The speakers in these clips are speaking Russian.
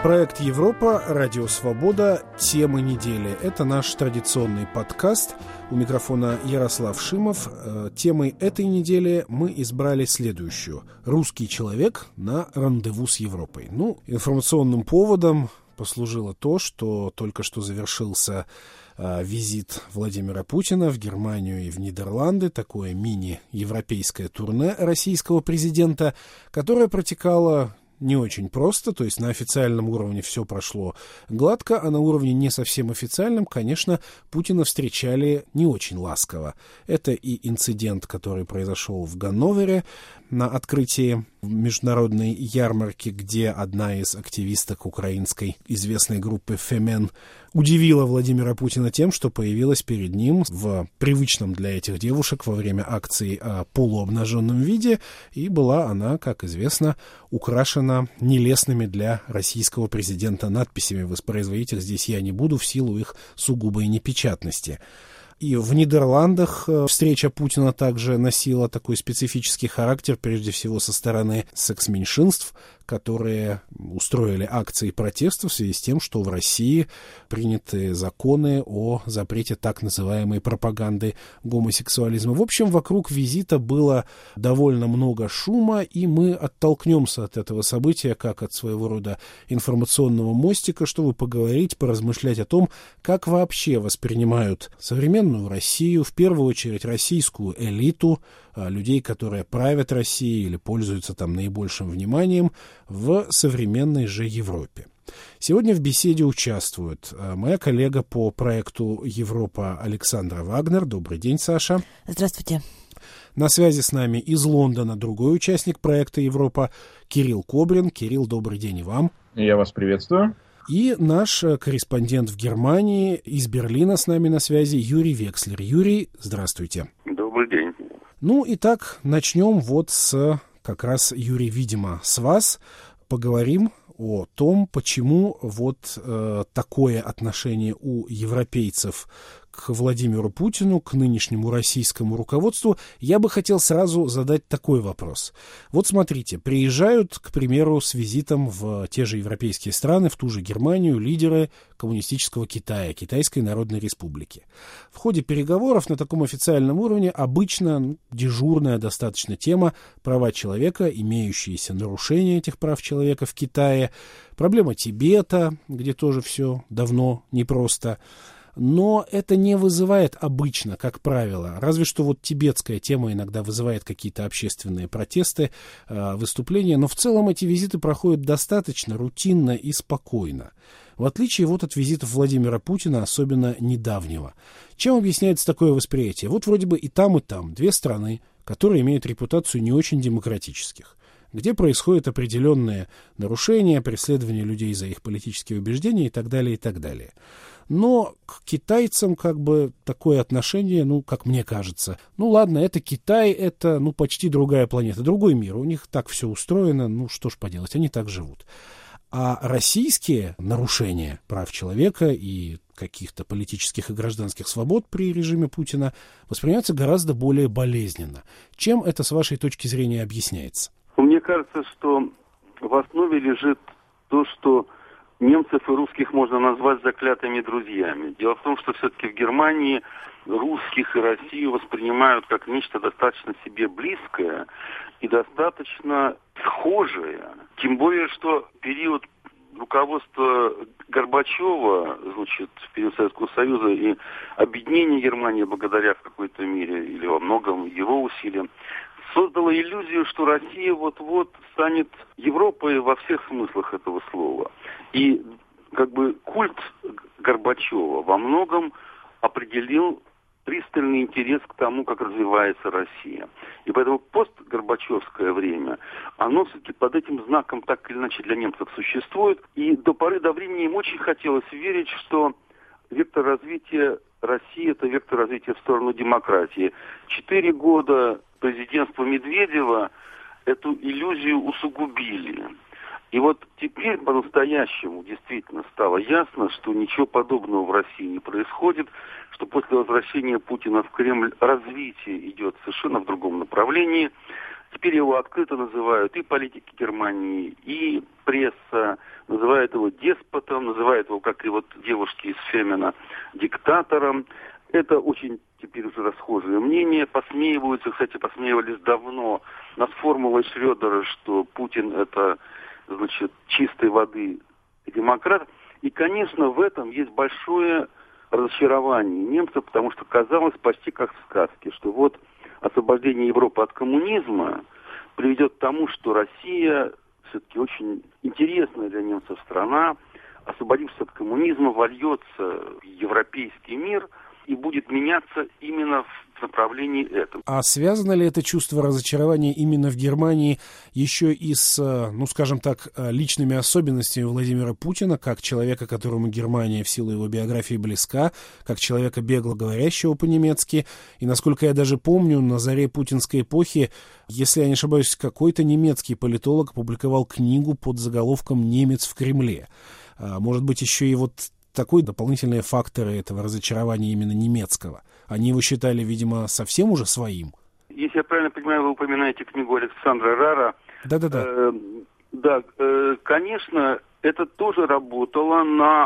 Проект «Европа», Радио Свобода, темы недели. Это наш традиционный подкаст. У микрофона Ярослав Шимов. Темой этой недели мы избрали следующую. «Русский человек на рандеву с Европой». Информационным поводом послужило то, что только что завершился визит Владимира Путина в Германию и в Нидерланды, такое мини-европейское турне российского президента, которое протекало не очень просто, то есть на официальном уровне все прошло гладко, а на уровне не совсем официальном, конечно, Путина встречали не очень ласково. Это и инцидент, который произошел в Ганновере на открытии международной ярмарки, где одна из активисток украинской известной группы «Фемен» удивила Владимира Путина тем, что появилась перед ним в привычном для этих девушек во время акции полуобнаженном виде, и была она, как известно, украшена нелестными для российского президента надписями. Воспроизводить их здесь я не буду в силу их сугубой непечатности. И в Нидерландах встреча Путина также носила такой специфический характер, прежде всего со стороны секс-меньшинств, которые устроили акции протеста в связи с тем, что в России приняты законы о запрете так называемой пропаганды гомосексуализма. В общем, вокруг визита было довольно много шума, и мы оттолкнемся от этого события как от своего рода информационного мостика, чтобы поговорить, поразмышлять о том, как вообще воспринимают современную Россию, в первую очередь российскую элиту, людей, которые правят Россией или пользуются там наибольшим вниманием в современной же Европе. Сегодня в беседе участвует моя коллега по проекту «Европа» Александра Вагнер. Добрый день, Саша. Здравствуйте. На связи с нами из Лондона другой участник проекта «Европа» Кирилл Кобрин. Кирилл, добрый день и вам. Я вас приветствую. И наш корреспондент в Германии, из Берлина с нами на связи, Юрий Векслер. Юрий, здравствуйте. Добрый день. Итак, начнем как раз, Юрий, видимо, с вас. Поговорим о том, почему такое отношение у европейцев к Владимиру Путину, к нынешнему российскому руководству. Я бы хотел сразу задать такой вопрос. Смотрите, приезжают, к примеру, с визитом в те же европейские страны, в ту же Германию, лидеры коммунистического Китая, Китайской Народной Республики. В ходе переговоров на таком официальном уровне обычно дежурная достаточно тема права человека, имеющиеся нарушения этих прав человека в Китае, проблема Тибета, где тоже все давно непросто. Но это не вызывает обычно, как правило, разве что тибетская тема иногда вызывает какие-то общественные протесты, выступления, но в целом эти визиты проходят достаточно рутинно и спокойно, в отличие от визитов Владимира Путина, особенно недавнего. Чем объясняется такое восприятие? Вроде бы и там две страны, которые имеют репутацию не очень демократических, где происходят определенные нарушения, преследование людей за их политические убеждения и так далее, и так далее. Но к китайцам такое отношение, как мне кажется, ладно, это Китай, это почти другая планета, другой мир, у них так все устроено, что ж поделать, они так живут. А российские нарушения прав человека и каких-то политических и гражданских свобод при режиме Путина воспринимаются гораздо более болезненно. Чем это, с вашей точки зрения, объясняется? Мне кажется, что в основе лежит то, что немцев и русских можно назвать заклятыми друзьями. Дело в том, что все-таки в Германии русских и Россию воспринимают как нечто достаточно себе близкое и достаточно схожее. Тем более, что период руководства Горбачева, в период Советского Союза и объединения Германии благодаря в какой-то мере или во многом его усилиям, создало иллюзию, что Россия вот-вот станет Европой во всех смыслах этого слова. И культ Горбачева во многом определил пристальный интерес к тому, как развивается Россия. И поэтому постгорбачевское время, оно все-таки под этим знаком так или иначе для немцев существует. И до поры до времени им очень хотелось верить, что вектор развития России – это вектор развития в сторону демократии. 4 года президентства Медведева эту иллюзию усугубили. И теперь по-настоящему действительно стало ясно, что ничего подобного в России не происходит, что после возвращения Путина в Кремль развитие идет совершенно в другом направлении. Теперь его открыто называют и политики Германии, и пресса, называют его деспотом, называют его, как и вот девушки из Фемина, диктатором. Это очень теперь уже расхожее мнение. Посмеиваются, кстати, посмеивались давно над формулой Шрёдера, что Путин это, значит, чистой воды демократ. И, конечно, в этом есть большое разочарование немцев, потому что казалось почти как в сказке, что вот освобождение Европы от коммунизма приведет к тому, что Россия все-таки очень интересная для немцев страна, освободившись от коммунизма, вольется в европейский мир и будет меняться именно в направлении этого. А связано ли это чувство разочарования именно в Германии еще и с, ну, скажем так, личными особенностями Владимира Путина, как человека, которому Германия в силу его биографии близка, как человека, бегло говорящего по-немецки? И, насколько я даже помню, на заре путинской эпохи, если я не ошибаюсь, какой-то немецкий политолог опубликовал книгу под заголовком «Немец в Кремле». Может быть, еще и вот такой дополнительные факторы этого разочарования именно немецкого. Они его считали, видимо, совсем уже своим. Если я правильно понимаю, вы упоминаете книгу Александра Рара. Да. Конечно, это тоже работало на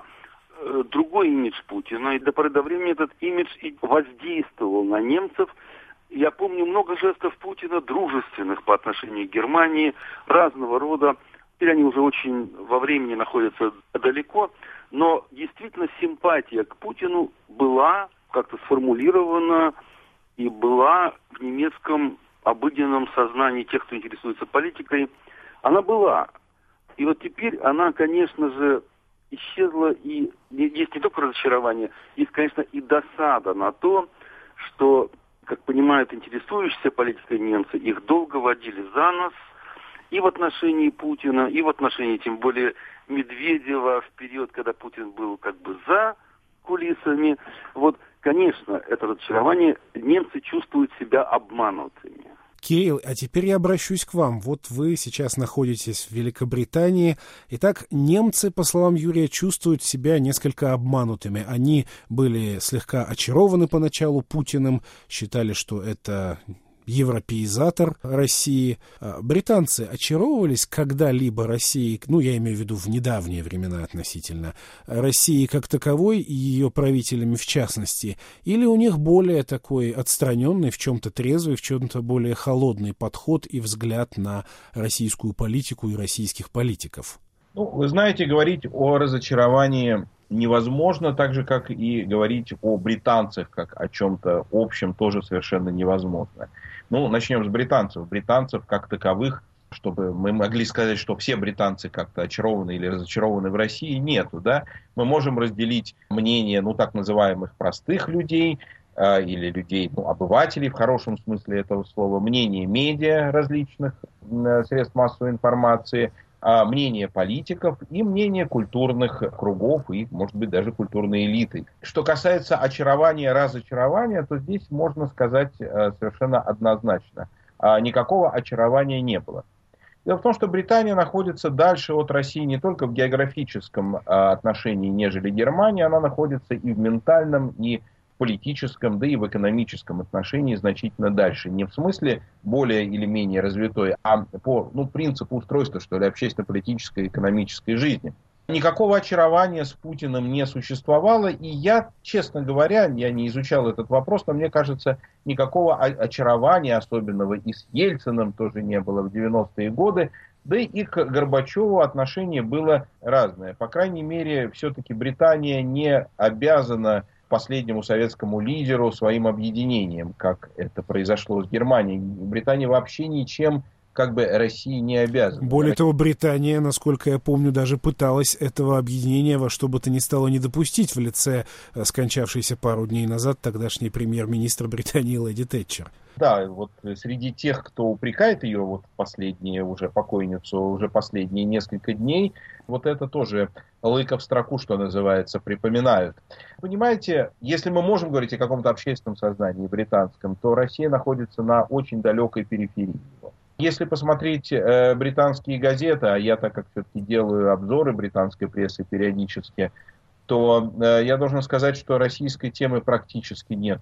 другой имидж Путина. И до поры до времени этот имидж и воздействовал на немцев. Я помню много жестов Путина, дружественных по отношению к Германии, разного рода. Теперь они уже очень во времени находятся далеко. Но действительно симпатия к Путину была как-то сформулирована и была в немецком обыденном сознании тех, кто интересуется политикой. Она была. И вот теперь она, конечно же, исчезла. И есть не только разочарование, есть, конечно, и досада на то, что, как понимают интересующиеся политикой немцы, их долго водили за нос и в отношении Путина, и в отношении, тем более, Медведева в период, когда Путин был как бы за кулисами. Вот, конечно, это разочарование, немцы чувствуют себя обманутыми. Кирилл, а теперь я обращусь к вам. Вот вы сейчас находитесь в Великобритании. Итак, немцы, по словам Юрия, чувствуют себя несколько обманутыми. Они были слегка очарованы поначалу Путиным, считали, что это европеизатор России. Британцы очаровывались когда-либо Россией, ну, я имею в виду в недавние времена относительно, России как таковой и ее правителями в частности, или у них более такой отстраненный, в чем-то трезвый, в чем-то более холодный подход и взгляд на российскую политику и российских политиков? Ну, вы знаете, говорить о разочаровании невозможно, так же, как и говорить о британцах, как о чем-то общем, тоже совершенно невозможно. Ну, начнем с британцев. Британцев как таковых, чтобы мы могли сказать, что все британцы как-то очарованы или разочарованы в России, нету, да. Мы можем разделить мнение, ну, так называемых простых людей, или людей, ну, обывателей в хорошем смысле этого слова, мнение медиа различных средств массовой информации, мнение политиков и мнение культурных кругов и, может быть, даже культурной элиты. Что касается очарования, разочарования, то здесь можно сказать совершенно однозначно. Никакого очарования не было. Дело в том, что Британия находится дальше от России не только в географическом отношении, нежели Германия, она находится и в ментальном, и в политическом, да и в экономическом отношении значительно дальше. Не в смысле более или менее развитой, а по принципу устройства, что ли, общественно-политической и экономической жизни. Никакого очарования с Путиным не существовало, и я, честно говоря, я не изучал этот вопрос, но мне кажется, никакого очарования особенного и с Ельциным тоже не было в 90-е годы, да и к Горбачеву отношение было разное. По крайней мере, все-таки Британия не обязана последнему советскому лидеру своим объединением, как это произошло с Германией. Британия вообще ничем как бы России не обязана. Более того, Британия, насколько я помню, даже пыталась этого объединения во что бы то ни стало не допустить в лице скончавшейся пару дней назад тогдашней премьер-министр Британии леди Тэтчер. Да, вот среди тех, кто упрекает ее, вот последние уже покойницу, уже последние несколько дней, вот это тоже лыко в строку, что называется, припоминают. Понимаете, если мы можем говорить о каком-то общественном сознании британском, то Россия находится на очень далекой периферии. Если посмотреть британские газеты, а я так как все-таки делаю обзоры британской прессы периодически, то я должен сказать, что российской темы практически нету.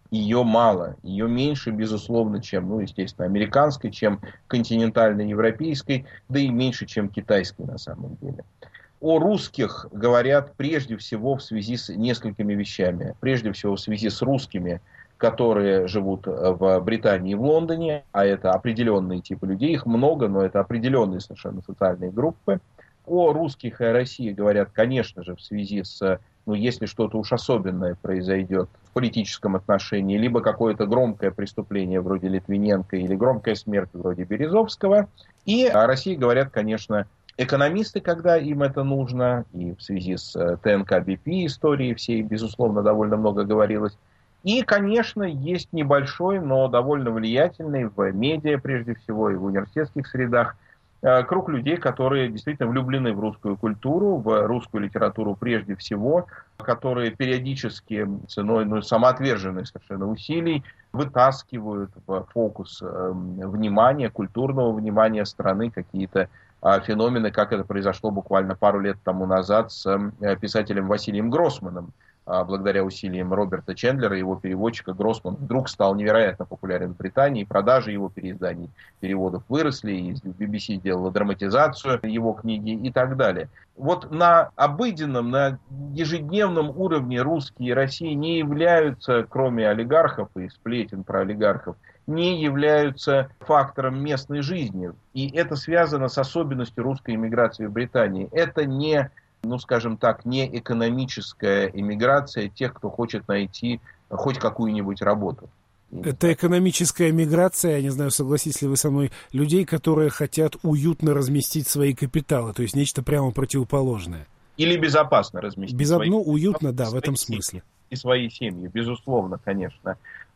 ее мало. Ее меньше, безусловно, чем, естественно, американской, чем континентально-европейской, да и меньше, чем китайской на самом деле. О русских говорят прежде всего в связи с несколькими вещами. Прежде всего в связи с русскими, которые живут в Британии и в Лондоне, а это определенные типы людей, их много, но это определенные совершенно социальные группы. О русских и о России говорят, конечно же, в связи с, если что-то уж особенное произойдет в политическом отношении, либо какое-то громкое преступление вроде Литвиненко или громкая смерть вроде Березовского. И о России говорят, конечно, экономисты, когда им это нужно, и в связи с ТНК-БП историей всей, безусловно, довольно много говорилось. И, конечно, есть небольшой, но довольно влиятельный в медиа, прежде всего, и в университетских средах, круг людей, которые действительно влюблены в русскую культуру, в русскую литературу прежде всего, которые периодически ценой самоотверженных совершенно усилий вытаскивают в фокус внимания, культурного внимания страны какие-то феномены, как это произошло буквально пару лет тому назад с писателем Василием Гроссманом. Благодаря усилиям Роберта Чендлера, его переводчика, Гроссман вдруг стал невероятно популярен в Британии. Продажи его переизданий, переводов выросли, и BBC сделала драматизацию его книги и так далее. Вот на обыденном, на ежедневном уровне русские и Россия не являются, кроме олигархов и сплетен про олигархов, не являются фактором местной жизни. И это связано с особенностью русской эмиграции в Британии. Это не, скажем так, не экономическая эмиграция тех, кто хочет найти хоть какую-нибудь работу. Это экономическая миграция, я не знаю, согласитесь ли вы со мной, людей, которые хотят уютно разместить свои капиталы, то есть нечто прямо противоположное. Или безопасно разместить свои уютно, да, в этом смысле. И свои семьи, безусловно, конечно.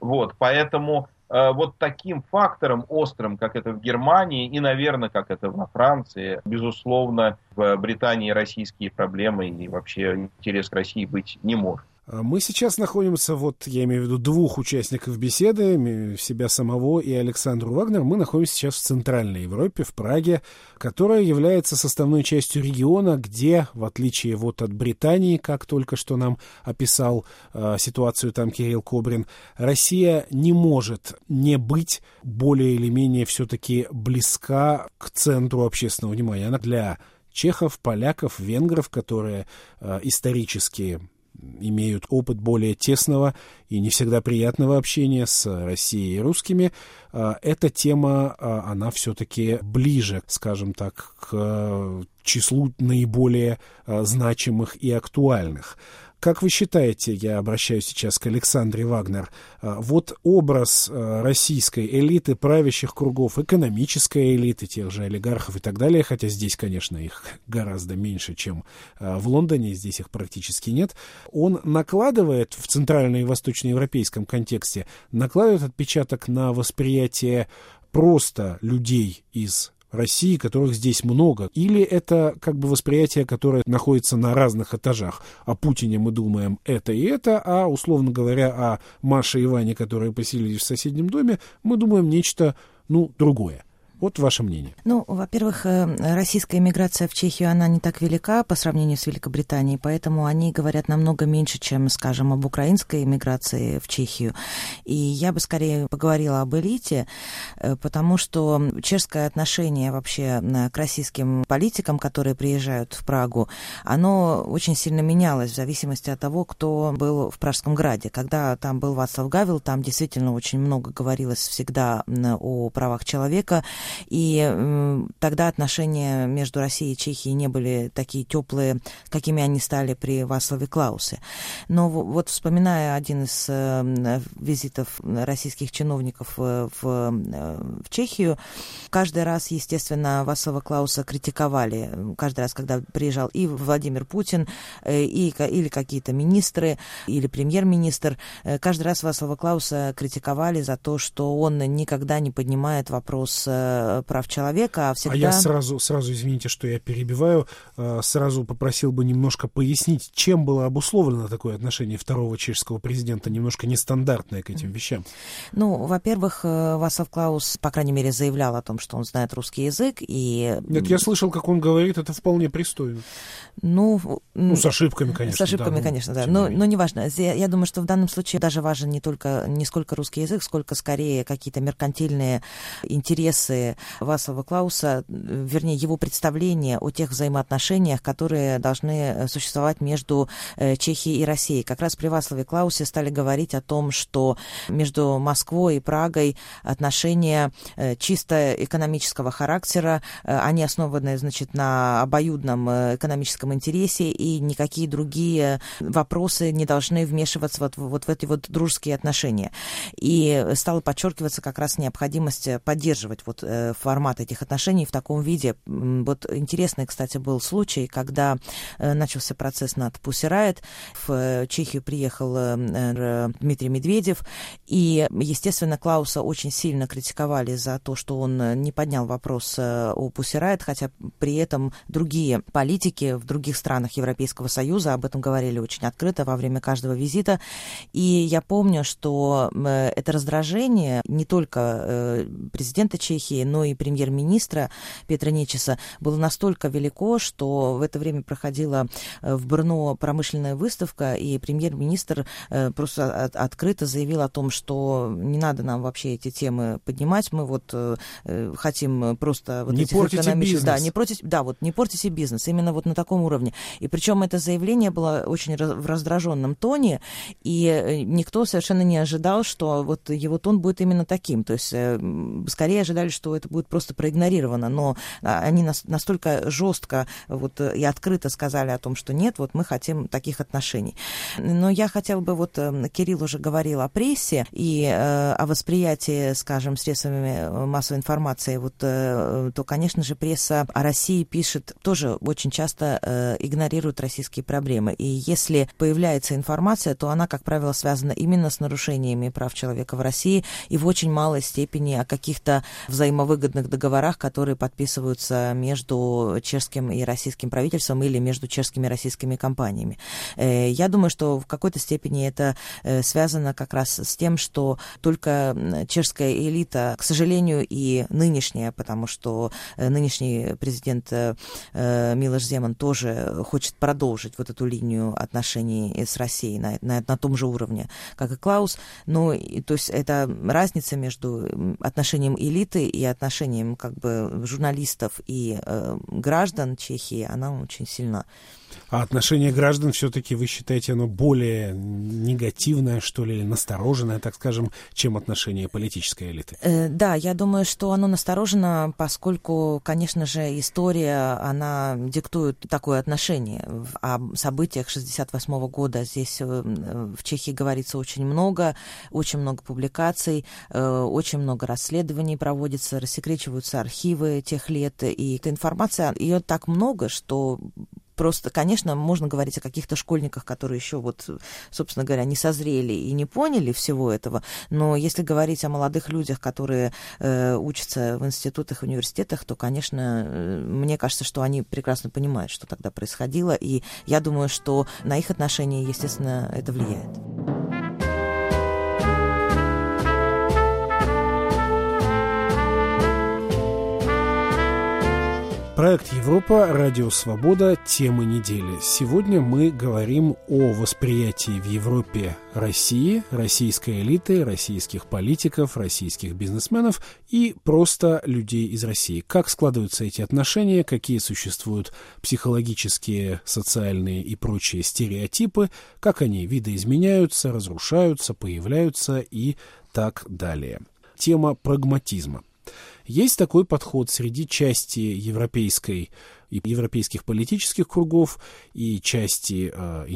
Поэтому вот таким фактором острым, как это в Германии и, наверное, как это во Франции, безусловно, в Британии российские проблемы и вообще интерес к России быть не может. Мы сейчас находимся, я имею в виду двух участников беседы, себя самого и Александру Вагнер. Мы находимся сейчас в Центральной Европе, в Праге, которая является составной частью региона, где, в отличие от Британии, как только что нам описал ситуацию там Кирилл Кобрин, Россия не может не быть более или менее все-таки близка к центру общественного внимания. Она для чехов, поляков, венгров, которые исторически имеют опыт более тесного и не всегда приятного общения с Россией и русскими, эта тема, она все-таки ближе, скажем так, к числу наиболее значимых и актуальных. Как вы считаете, я обращаюсь сейчас к Александре Вагнер, образ российской элиты, правящих кругов, экономической элиты, тех же олигархов и так далее, хотя здесь, конечно, их гораздо меньше, чем в Лондоне, здесь их практически нет, он накладывает в центрально- и восточноевропейском контексте, накладывает отпечаток на восприятие просто людей из России, которых здесь много, или это восприятие, которое находится на разных этажах. О Путине мы думаем это и это, а, условно говоря, о Маше и Ване, которые поселились в соседнем доме, мы думаем нечто, другое. Вот ваше мнение. Во-первых, российская эмиграция в Чехию, она не так велика по сравнению с Великобританией, поэтому они говорят намного меньше, чем, скажем, об украинской эмиграции в Чехию. И я бы скорее поговорила об элите, потому что чешское отношение вообще к российским политикам, которые приезжают в Прагу, оно очень сильно менялось в зависимости от того, кто был в Пражском граде. Когда там был Václav Havel, там действительно очень много говорилось всегда о правах человека, и тогда отношения между Россией и Чехией не были такие теплые, какими они стали при Вацлаве Клаусе. Но вспоминая один из визитов российских чиновников в Чехию, каждый раз, естественно, Вацлава Клауса критиковали. Каждый раз, когда приезжал и Владимир Путин, или какие-то министры, или премьер-министр, каждый раз Вацлава Клауса критиковали за то, что он никогда не поднимает вопрос прав человека, а всегда... А я сразу, извините, что я перебиваю, сразу попросил бы немножко пояснить, чем было обусловлено такое отношение второго чешского президента, немножко нестандартное к этим вещам. Ну, во-первых, Вацлав Клаус, по крайней мере, заявлял о том, что он знает русский язык, и... Нет, я слышал, как он говорит, это вполне пристойно. Ну, с ошибками, конечно. С ошибками, конечно, да. Но неважно. Я думаю, что в данном случае даже важен не сколько русский язык, сколько скорее какие-то меркантильные интересы Вацлава Клауса, вернее, его представление о тех взаимоотношениях, которые должны существовать между Чехией и Россией. Как раз при Вацлаве Клаусе стали говорить о том, что между Москвой и Прагой отношения чисто экономического характера, они основаны, значит, на обоюдном экономическом интересе, и никакие другие вопросы не должны вмешиваться вот в эти вот дружеские отношения. И стала подчеркиваться как раз необходимость поддерживать вот формат этих отношений в таком виде. Вот интересный, кстати, был случай, когда начался процесс над Pussy Riot. В Чехию приехал Дмитрий Медведев, и, естественно, Клауса очень сильно критиковали за то, что он не поднял вопрос о Pussy Riot, хотя при этом другие политики в других странах Европейского Союза об этом говорили очень открыто во время каждого визита. И я помню, что это раздражение не только президента Чехии, но и премьер-министра Петра Нечеса было настолько велико, что в это время проходила в Брно промышленная выставка, и премьер-министр просто открыто заявил о том, что не надо нам вообще эти темы поднимать, мы вот хотим просто вот не этих экономических... не портите бизнес, именно вот на таком уровне. И причем это заявление было очень в раздраженном тоне, и никто совершенно не ожидал, что вот его тон будет именно таким. То есть скорее ожидали, что это будет просто проигнорировано, но они настолько жестко вот и открыто сказали о том, что нет, вот мы хотим таких отношений. Но я хотела бы, вот Кирилл уже говорил о прессе и о восприятии, скажем, средствами массовой информации, вот, то, конечно же, пресса о России пишет тоже очень часто игнорирует российские проблемы. И если появляется информация, то она, как правило, связана именно с нарушениями прав человека в России и в очень малой степени о каких-то взаимовыгодных договорах, которые подписываются между чешским и российским правительством или между чешскими и российскими компаниями. Я думаю, что в какой-то степени это связано как раз с тем, что только чешская элита, к сожалению, и нынешняя, потому что нынешний президент Милош Земан тоже хочет продолжить вот эту линию отношений с Россией на том же уровне, как и Клаус. Но то есть это разница между отношением элиты и отношением как бы журналистов и граждан Чехии, она очень сильна. А отношение граждан все-таки, вы считаете, оно более негативное, что ли, или настороженное, так скажем, чем отношение политической элиты? Да, я думаю, что оно насторожено, поскольку, конечно же, история, она диктует такое отношение. О событиях 1968 года здесь в Чехии говорится очень много публикаций, очень много расследований проводится, рассекречиваются архивы тех лет, и эта информация, ее так много, что просто, конечно, можно говорить о каких-то школьниках, которые еще, вот, собственно говоря, не созрели и не поняли всего этого, но если говорить о молодых людях, которые учатся в институтах и университетах, то, конечно, мне кажется, что они прекрасно понимают, что тогда происходило, и я думаю, что на их отношения, естественно, это влияет. Проект «Европа», Радио Свобода, темы недели. Сегодня мы говорим о восприятии в Европе России, российской элиты, российских политиков, российских бизнесменов и просто людей из России. Как складываются эти отношения, какие существуют психологические, социальные и прочие стереотипы, как они видоизменяются, разрушаются, появляются и так далее. Тема прагматизма. Есть такой подход среди части европейской и европейских политических кругов и части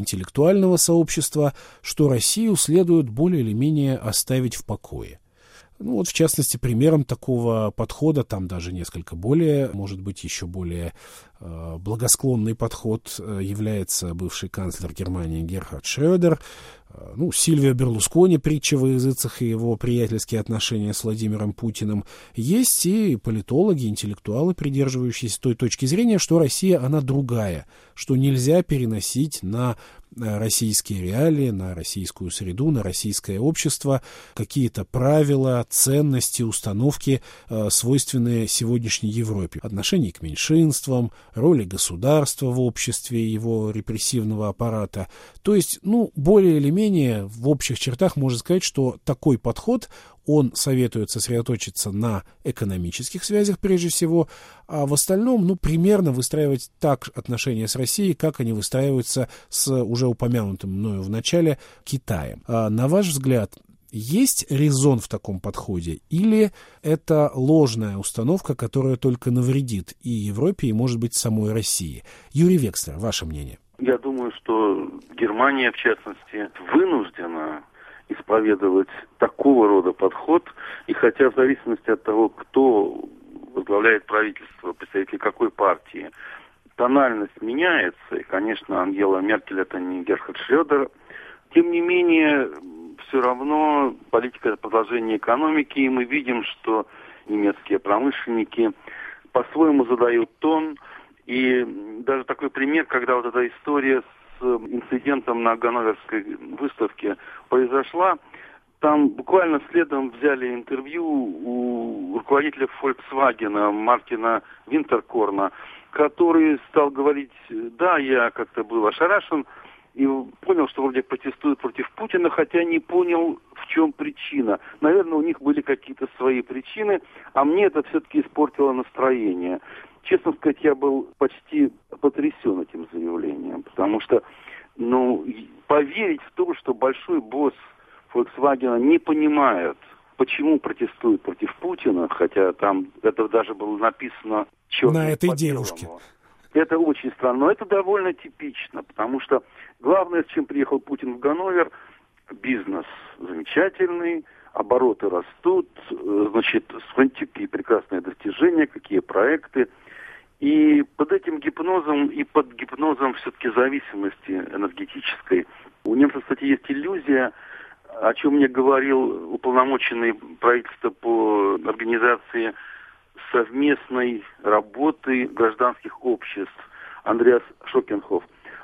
интеллектуального сообщества, что Россию следует более или менее оставить в покое. Ну, вот, в частности, примером такого подхода, там даже несколько более, может быть, еще более благосклонный подход является бывший канцлер Германии Герхард Шрёдер. Ну, Сильвио Берлускони, притча во языцах, и его приятельские отношения с Владимиром Путиным. Есть и политологи, интеллектуалы, придерживающиеся той точки зрения, что Россия, она другая, что нельзя переносить на российские реалии, на российскую среду, на российское общество какие-то правила, ценности, установки, свойственные сегодняшней Европе. Отношение к меньшинствам, роли государства в обществе, его репрессивного аппарата. То есть, ну, более или менее в общих чертах можно сказать, что такой подход, он советует сосредоточиться на экономических связях прежде всего, а в остальном, ну, примерно выстраивать так отношения с Россией, как они выстраиваются с уже упомянутым мною в начале Китаем. На ваш взгляд, есть резон в таком подходе, или это ложная установка, которая только навредит и Европе, и, может быть, самой России? Юрий Векслер, ваше мнение? Я думаю, что Германия, в частности, вынуждена исповедовать такого рода подход, и хотя в зависимости от того, кто возглавляет правительство, представитель какой партии, тональность меняется, и, конечно, Ангела Меркель это не Герхард Шрёдер, тем не менее, все равно политика — это продолжение экономики, и мы видим, что немецкие промышленники по-своему задают тон, и даже такой пример, когда вот эта история с инцидентом на Ганноверской выставке произошла, там буквально следом взяли интервью у руководителя Volkswagen Мартина Винтеркорна, который стал говорить: да, я как-то был ошарашен и понял, что вроде протестуют против Путина, хотя не понял, в чем причина. Наверное, у них были какие-то свои причины, а мне это все-таки испортило настроение. Честно сказать, я был почти потрясен этим заявлением, потому что, поверить в то, что большой босс Volkswagen не понимает, почему протестует против Путина, хотя там это даже было написано черным на этой по белому. девушке. Это очень странно, но это довольно типично, потому что главное, с чем приехал Путин в Ганновер, бизнес замечательный, обороты растут, смотрите, какие прекрасные достижения, какие проекты. И под этим гипнозом и под гипнозом все-таки зависимости энергетической у немцев, кстати, есть иллюзия, о чем мне говорил уполномоченный правительства по организации совместной работы гражданских обществ Андреас Шокенхоф.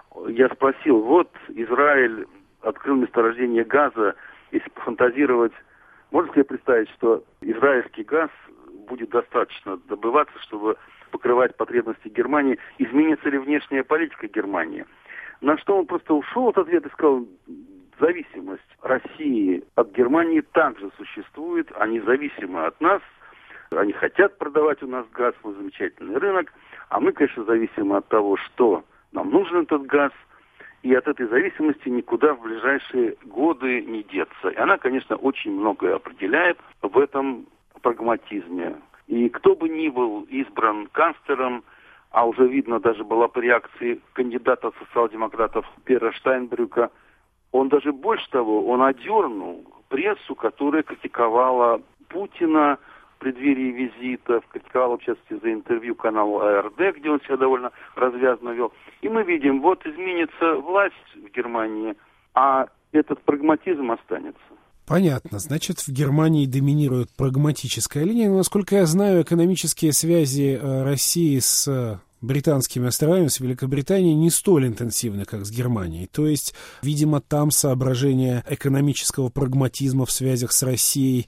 Я спросил, вот Израиль открыл месторождение газа, если пофантазировать, можно себе представить, что израильский газ будет достаточно добываться, чтобы покрывать потребности Германии, изменится ли внешняя политика Германии? На что он просто ушел от ответа и сказал: зависимость России от Германии также существует, они зависимы от нас, они хотят продавать у нас газ, мы замечательный рынок, а мы, конечно, зависимы от того, что нам нужен этот газ, и от этой зависимости никуда в ближайшие годы не деться. И она, конечно, очень многое определяет в этом прагматизме. И кто бы ни был избран канцлером, а уже видно, даже была по реакции кандидата социал-демократов Пьера Штайнбрюка, он даже больше того, он одернул прессу, которая критиковала Путина в преддверии визита, критиковала, в частности, за интервью каналу АРД, где он себя довольно развязно вел. И мы видим, вот изменится власть в Германии, а этот прагматизм останется. Понятно. Значит, в Германии доминирует прагматическая линия. Но, насколько я знаю, экономические связи России с британскими островами, с Великобританией не столь интенсивны, как с Германией. То есть, видимо, там соображения экономического прагматизма в связях с Россией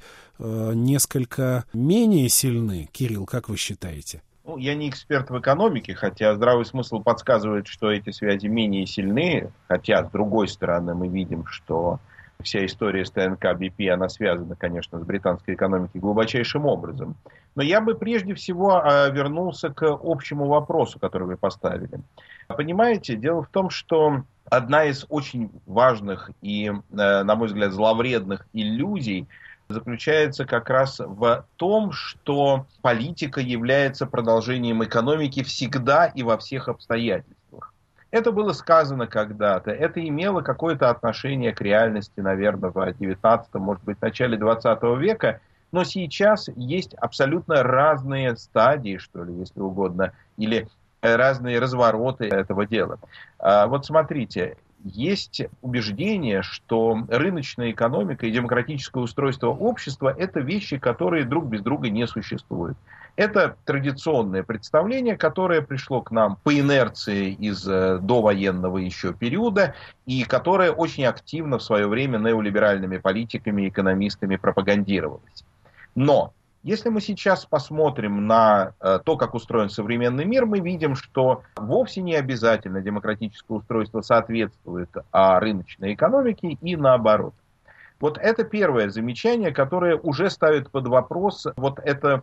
несколько менее сильны. Кирилл, как вы считаете? Я не эксперт в экономике, хотя здравый смысл подсказывает, что эти связи менее сильны. Хотя, с другой стороны, мы видим, что вся история с ТНК BP, она связана, конечно, с британской экономикой глубочайшим образом. Но я бы прежде всего вернулся к общему вопросу, который вы поставили. Понимаете, дело в том, что одна из очень важных и, на мой взгляд, зловредных иллюзий заключается как раз в том, что политика является продолжением экономики всегда и во всех обстоятельствах. Это было сказано когда-то, это имело какое-то отношение к реальности, наверное, в 19, может быть, начале 20 века, Но сейчас есть абсолютно разные стадии, что ли, если угодно, или разные развороты этого дела. Вот смотрите, есть убеждение, что рыночная экономика и демократическое устройство общества – это вещи, которые друг без друга не существуют. Это традиционное представление, которое пришло к нам по инерции из довоенного еще периода и которое очень активно в свое время неолиберальными политиками и экономистами пропагандировалось. Но если мы сейчас посмотрим на то, как устроен современный мир, мы видим, что вовсе не обязательно демократическое устройство соответствует рыночной экономике и наоборот. Вот это первое замечание, которое уже ставит под вопрос вот это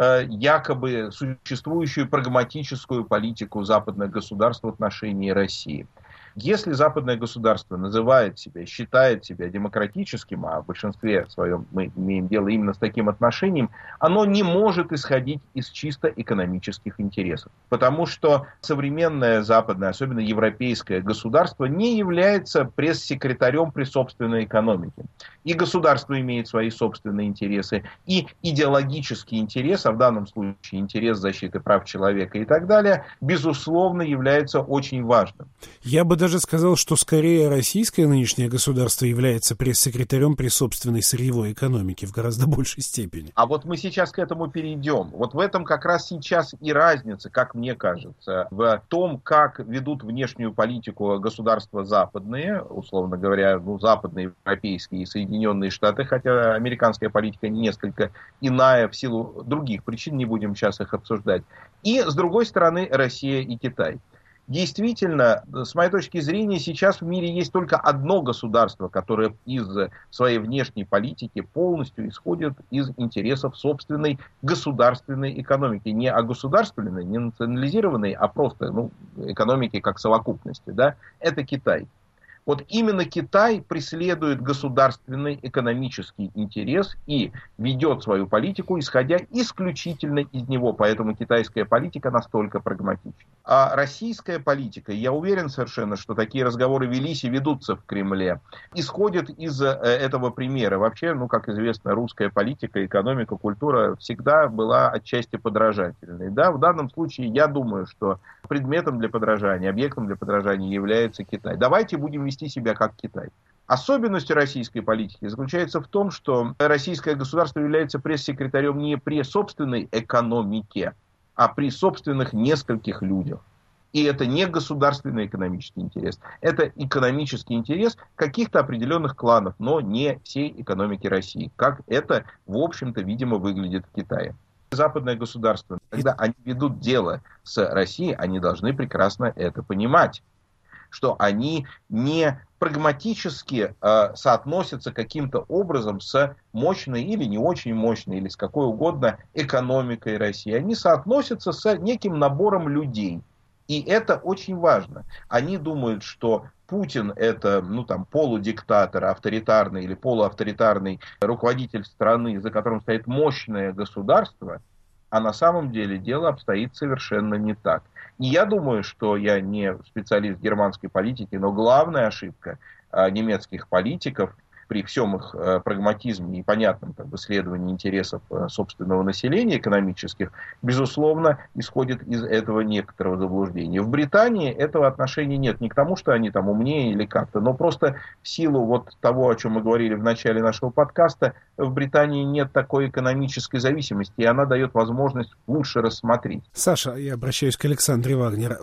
якобы существующую прагматическую политику западных государств в отношении России. Если западное государство называет себя, считает себя демократическим, а в большинстве своем мы имеем дело именно с таким отношением, оно не может исходить из чисто экономических интересов. Потому что современное западное, особенно европейское государство не является пресс-секретарем при собственной экономике. И государство имеет свои собственные интересы, и идеологический интерес, а в данном случае интерес защиты прав человека и так далее, безусловно, является очень важным. Я бы даже сказал, что скорее российское нынешнее государство является пресс-секретарем при собственной сырьевой экономике в гораздо большей степени. А вот мы сейчас к этому перейдем. Вот в этом как раз сейчас и разница, как мне кажется, в том, как ведут внешнюю политику государства западные, условно говоря, западные, европейские и Соединенные Штаты, хотя американская политика несколько иная в силу других причин, не будем сейчас их обсуждать. И, с другой стороны, Россия и Китай. Действительно, с моей точки зрения, сейчас в мире есть только одно государство, которое из своей внешней политики полностью исходит из интересов собственной государственной экономики. Не огосударственной, не национализированной, а просто экономики как совокупности. Да? Это Китай. Вот именно Китай преследует государственный экономический интерес и ведет свою политику, исходя исключительно из него. Поэтому китайская политика настолько прагматична. А российская политика, я уверен совершенно, что такие разговоры велись и ведутся в Кремле, исходят из этого примера. Вообще, как известно, русская политика, экономика, культура всегда была отчасти подражательной. Да? В данном случае я думаю, что предметом для подражания, объектом для подражания является Китай. Давайте будем вести себя как Китай. Особенностью российской политики заключается в том, что российское государство является пресс-секретарем не при собственной экономике, а при собственных нескольких людях. И это не государственный экономический интерес. Это экономический интерес каких-то определенных кланов, но не всей экономики России. Как это, в общем-то, видимо, выглядит в Китае. Западное государство, когда они ведут дело с Россией, они должны прекрасно это понимать, что они не прагматически соотносятся каким-то образом с мощной или не очень мощной, или с какой угодно экономикой России. Они соотносятся с неким набором людей. И это очень важно. Они думают, что Путин это полудиктатор, авторитарный или полуавторитарный руководитель страны, за которым стоит мощное государство, а на самом деле дело обстоит совершенно не так. И я думаю, что я не специалист германской политики, но главная ошибка немецких политиков при всем их прагматизме и понятном исследовании интересов собственного населения экономических, безусловно, исходит из этого некоторого заблуждения. В Британии этого отношения нет. Не к тому, что они там умнее или как-то, но просто в силу того, о чем мы говорили в начале нашего подкаста, в Британии нет такой экономической зависимости, и она дает возможность лучше рассмотреть. Саша, я обращаюсь к Александре Вагнер.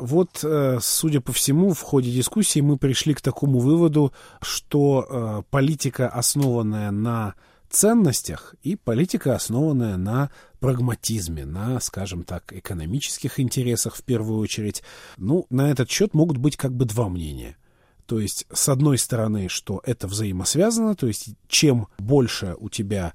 Судя по всему, в ходе дискуссии мы пришли к такому выводу, что политика, основанная на ценностях, и политика, основанная на прагматизме, на, скажем так, экономических интересах в первую очередь. На этот счет могут быть два мнения. То есть, с одной стороны, что это взаимосвязано, то есть, чем больше у тебя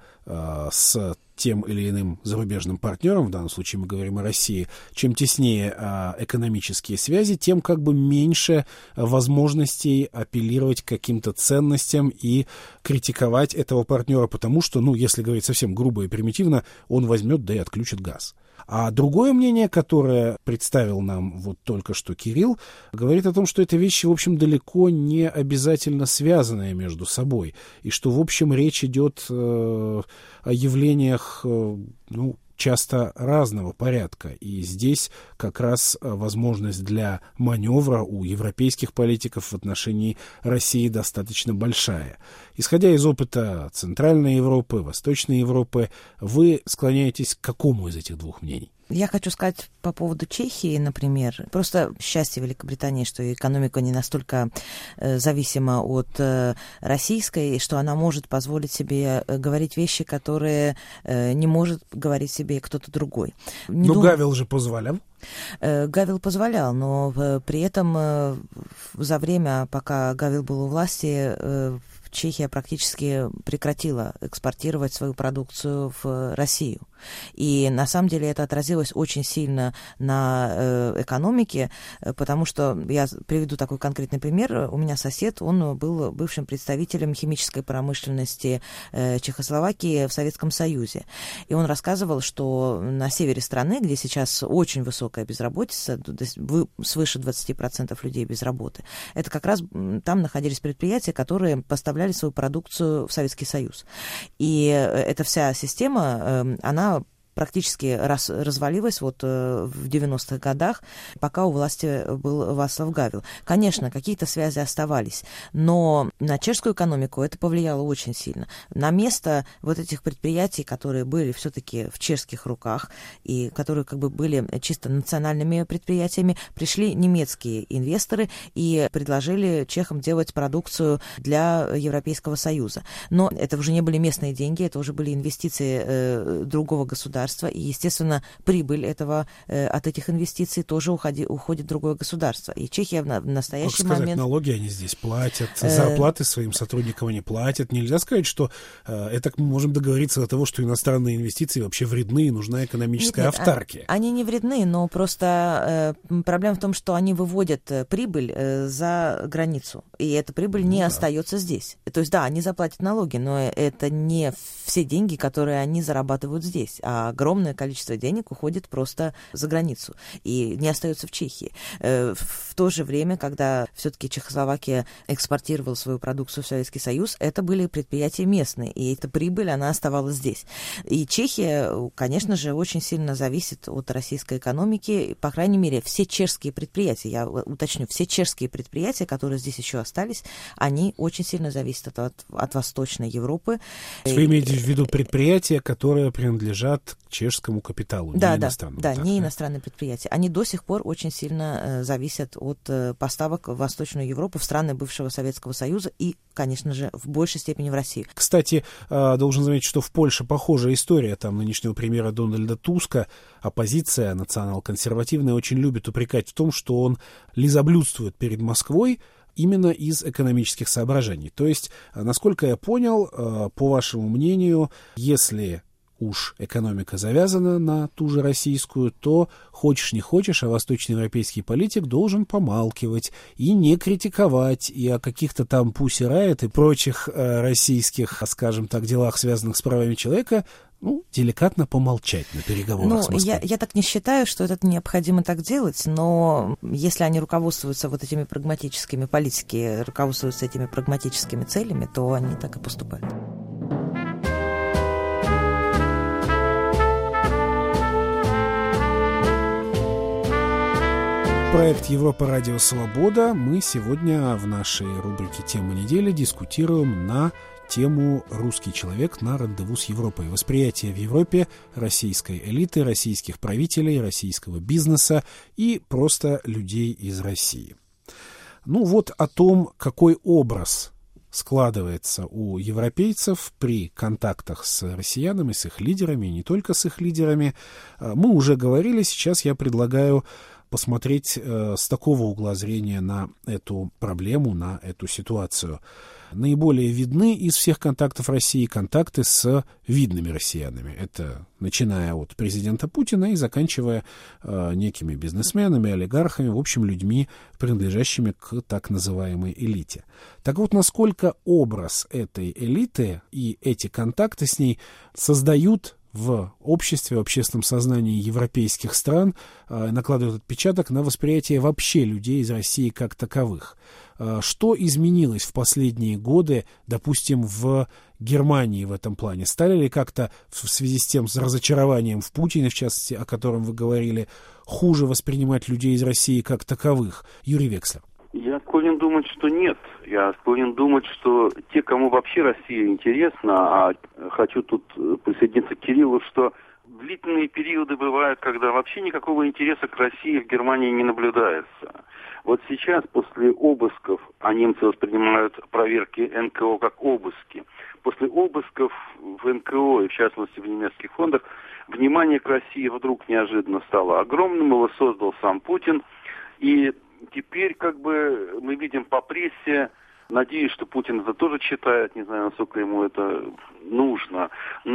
с тем или иным зарубежным партнером, в данном случае мы говорим о России, чем теснее экономические связи, тем меньше возможностей апеллировать к каким-то ценностям и критиковать этого партнера, потому что, если говорить совсем грубо и примитивно, он возьмет, да и отключит газ. А другое мнение, которое представил нам только что Кирилл, говорит о том, что это вещи, в общем, далеко не обязательно связанные между собой, и что, в общем, речь идет о явлениях которых, часто разного порядка. И здесь как раз возможность для маневра у европейских политиков в отношении России достаточно большая. Исходя из опыта Центральной Европы, Восточной Европы, вы склоняетесь к какому из этих двух мнений? Я хочу сказать по поводу Чехии, например. Просто счастье Великобритании, что экономика не настолько зависима от российской, что она может позволить себе говорить вещи, которые не может говорить себе кто-то другой. Гавел же позволял. Гавел позволял, но при этом за время, пока Гавел был у власти, Чехия практически прекратила экспортировать свою продукцию в Россию. И на самом деле это отразилось очень сильно на экономике, потому что, я приведу такой конкретный пример, у меня сосед, он был бывшим представителем химической промышленности Чехословакии в Советском Союзе. И он рассказывал, что на севере страны, где сейчас очень высокая безработица, свыше 20% людей без работы, это как раз там находились предприятия, которые поставляли свою продукцию в Советский Союз. И эта вся система, она практически развалилась в 90-х годах, пока у власти был Václav Гавел. Конечно, какие-то связи оставались, но на чешскую экономику это повлияло очень сильно. На место вот этих предприятий, которые были все-таки в чешских руках и которые были чисто национальными предприятиями, пришли немецкие инвесторы и предложили чехам делать продукцию для Европейского Союза. Но это уже не были местные деньги, это уже были инвестиции другого государства, и, естественно, прибыль от этих инвестиций тоже уходит в другое государство. И Чехия в настоящий момент... налоги они здесь платят, зарплаты своим сотрудникам они платят. Нельзя сказать, что это мы можем договориться до того, что иностранные инвестиции вообще вредны и нужна экономическая автаркия. Они не вредны, но просто проблема в том, что они выводят прибыль за границу, и эта прибыль не остается здесь. То есть, да, они заплатят налоги, но это не все деньги, которые они зарабатывают здесь, а огромное количество денег уходит просто за границу и не остается в Чехии. В то же время, когда все-таки Чехословакия экспортировала свою продукцию в Советский Союз, это были предприятия местные, и эта прибыль, она оставалась здесь. И Чехия, конечно же, очень сильно зависит от российской экономики, по крайней мере, все чешские предприятия, я уточню, все чешские предприятия, которые здесь еще остались, они очень сильно зависят от Восточной Европы. Вы имеете в виду предприятия, которые принадлежат чешскому капиталу, не иностранному. Да, не иностранные предприятия. Они до сих пор очень сильно зависят от поставок в Восточную Европу, в страны бывшего Советского Союза и, конечно же, в большей степени в Россию. Кстати, должен заметить, что в Польше похожая история. Там нынешнего премьера Дональда Туска оппозиция национал-консервативная очень любит упрекать в том, что он лизоблюдствует перед Москвой именно из экономических соображений. То есть, насколько я понял, по вашему мнению, если уж экономика завязана на ту же российскую, то хочешь не хочешь, а восточноевропейский политик должен помалкивать и не критиковать, и о каких-то там Pussy Riot и прочих российских, скажем так, делах, связанных с правами человека, деликатно помолчать на переговорах с Москвой. Я так не считаю, что это необходимо так делать, но если они руководствуются вот этими прагматическими, политики руководствуются этими прагматическими целями, то они так и поступают. Проект Европа Радио Свобода. Мы сегодня в нашей рубрике «Тема недели» дискутируем на тему «Русский человек на рандеву с Европой». Восприятие в Европе российской элиты, российских правителей, российского бизнеса и просто людей из России. О том, какой образ складывается у европейцев при контактах с россиянами, с их лидерами, и не только с их лидерами, мы уже говорили. Сейчас я предлагаю посмотреть с такого угла зрения на эту проблему, на эту ситуацию. Наиболее видны из всех контактов России контакты с видными россиянами. Это начиная от президента Путина и заканчивая некими бизнесменами, олигархами, в общем, людьми, принадлежащими к так называемой элите. Так вот, насколько образ этой элиты и эти контакты с ней создают в обществе, в общественном сознании европейских стран накладывает отпечаток на восприятие вообще людей из России как таковых. Что изменилось в последние годы, допустим, в Германии в этом плане? Стали ли как-то в связи с тем, с разочарованием в Путине, в частности, о котором вы говорили, хуже воспринимать людей из России как таковых? Юрий Векслер. Я склонен думать, что нет. Я склонен думать, что те, кому вообще Россия интересна, а хочу тут присоединиться к Кириллу, что длительные периоды бывают, когда вообще никакого интереса к России в Германии не наблюдается. Вот сейчас, после обысков, а немцы воспринимают проверки НКО как обыски, после обысков в НКО и, в частности, в немецких фондах, внимание к России вдруг неожиданно стало огромным, его создал сам Путин, и теперь как бы мы видим по прессе, надеюсь, что Путин это тоже читает, не знаю, насколько ему это нужно,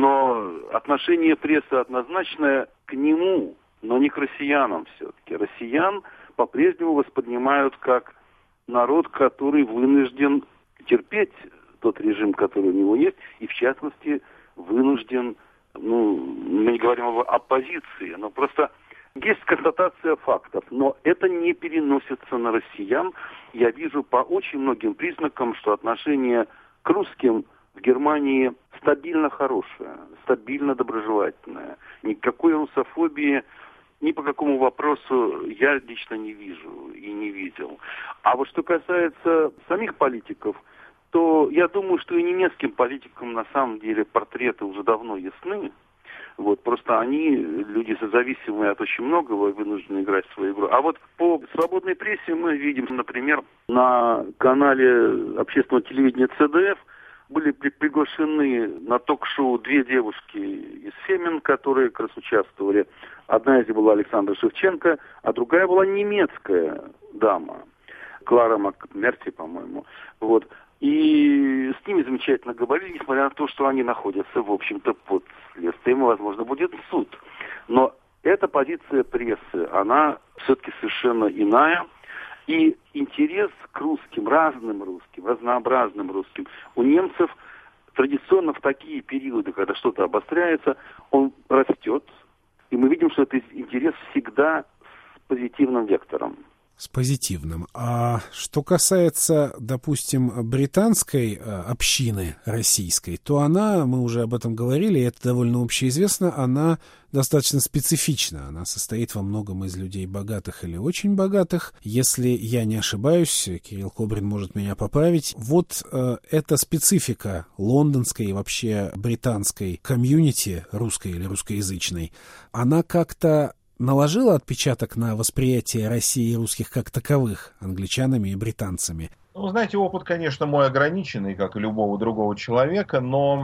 но отношение прессы однозначное к нему, но не к россиянам все-таки. Россиян по-прежнему воспринимают как народ, который вынужден терпеть тот режим, который у него есть, и в частности вынужден, мы не говорим об оппозиции, но просто есть констатация фактов, но это не переносится на россиян. Я вижу по очень многим признакам, что отношение к русским в Германии стабильно хорошее, стабильно доброжелательное. Никакой русофобии ни по какому вопросу я лично не вижу и не видел. А вот что касается самих политиков, то я думаю, что и немецким политикам на самом деле портреты уже давно ясны. Вот, просто они, люди зависимые от очень многого, вынуждены играть свою игру. А вот по свободной прессе мы видим, например, на канале общественного телевидения ЦДФ были приглашены на ток-шоу две девушки из Фемин, которые как раз участвовали. Одна из них была Александра Шевченко, а другая была немецкая дама, Клара Макмерти, по-моему. Вот. И с ними замечательно говорили, несмотря на то, что они находятся, в общем-то, под следствием, и, возможно, будет суд. Но эта позиция прессы, она все-таки совершенно иная. И интерес к русским, разным русским, разнообразным русским у немцев традиционно в такие периоды, когда что-то обостряется, он растет. И мы видим, что этот интерес всегда с позитивным вектором. С позитивным. А что касается, допустим, британской общины российской, то она, мы уже об этом говорили, это довольно общеизвестно, она достаточно специфична. Она состоит во многом из людей богатых или очень богатых. Если я не ошибаюсь, Кирилл Кобрин может меня поправить, вот эта специфика лондонской и вообще британской комьюнити, русской или русскоязычной, она как-то наложила отпечаток на восприятие России и русских как таковых англичанами и британцами? Ну, знаете, опыт, конечно, мой ограниченный, как и любого другого человека, но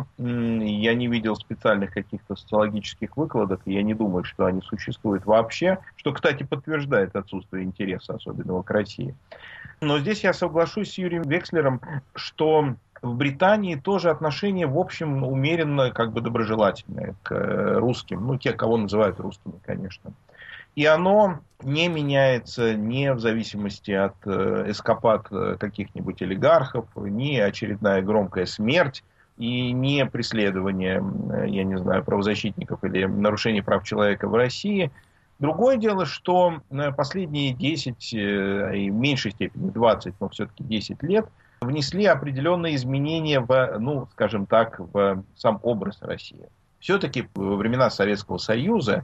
я не видел специальных каких-то социологических выкладок, и я не думаю, что они существуют вообще, что, кстати, подтверждает отсутствие интереса особенного к России. Но здесь я соглашусь с Юрием Векслером, что в Британии тоже отношение, в общем, умеренно как бы доброжелательное к русским, те, кого называют русскими, конечно. И оно не меняется ни в зависимости от эскапад каких-нибудь олигархов, ни очередная громкая смерть, и не преследование, я не знаю, правозащитников или нарушение прав человека в России. Другое дело, что последние 10, и в меньшей степени 20, но все-таки 10 лет, внесли определенные изменения в, скажем так, в сам образ России. Все-таки во времена Советского Союза